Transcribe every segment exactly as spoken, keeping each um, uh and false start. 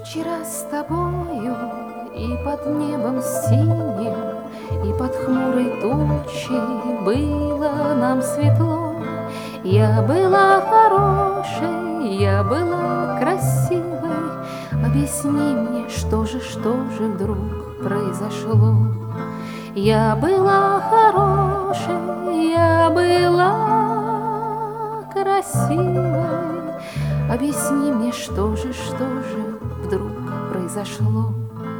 Вчера с тобою и под небом синим, и под хмурой тучей было нам светло. Я была хорошей, я была красивой. Объясни мне, что же, что же вдруг произошло? Я была хорошей, я была красивой. Объясни мне, что же, что же вдруг произошло?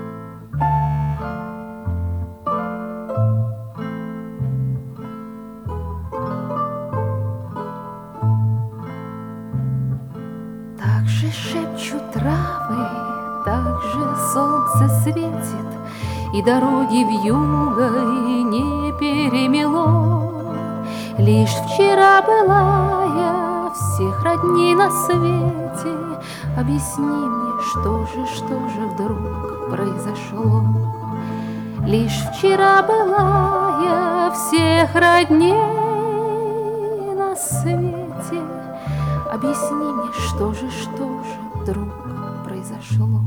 Так же шепчут травы, так же солнце светит, и дороги вьюгой не перемело. Лишь вчера была я всех родней на свете. Объясни мне, что же, что же вдруг произошло? Лишь вчера была я всех родней на свете. Объясни мне, что же, что же вдруг произошло?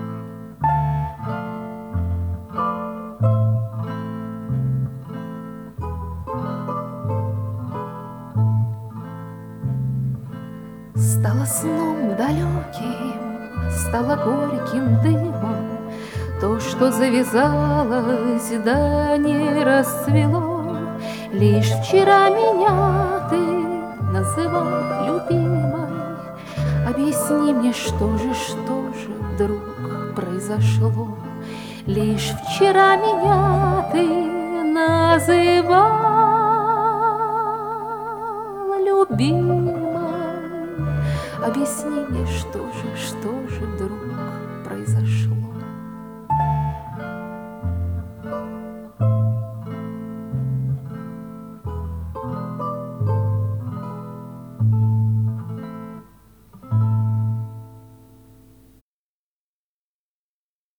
Стало сном далеким, стало горьким дымом то, что завязалось, да не расцвело. Лишь вчера меня ты называл любимой. Объясни мне, что же, что же вдруг произошло? Лишь вчера меня ты называл любимой. Объясни мне, что же, что же вдруг произошло?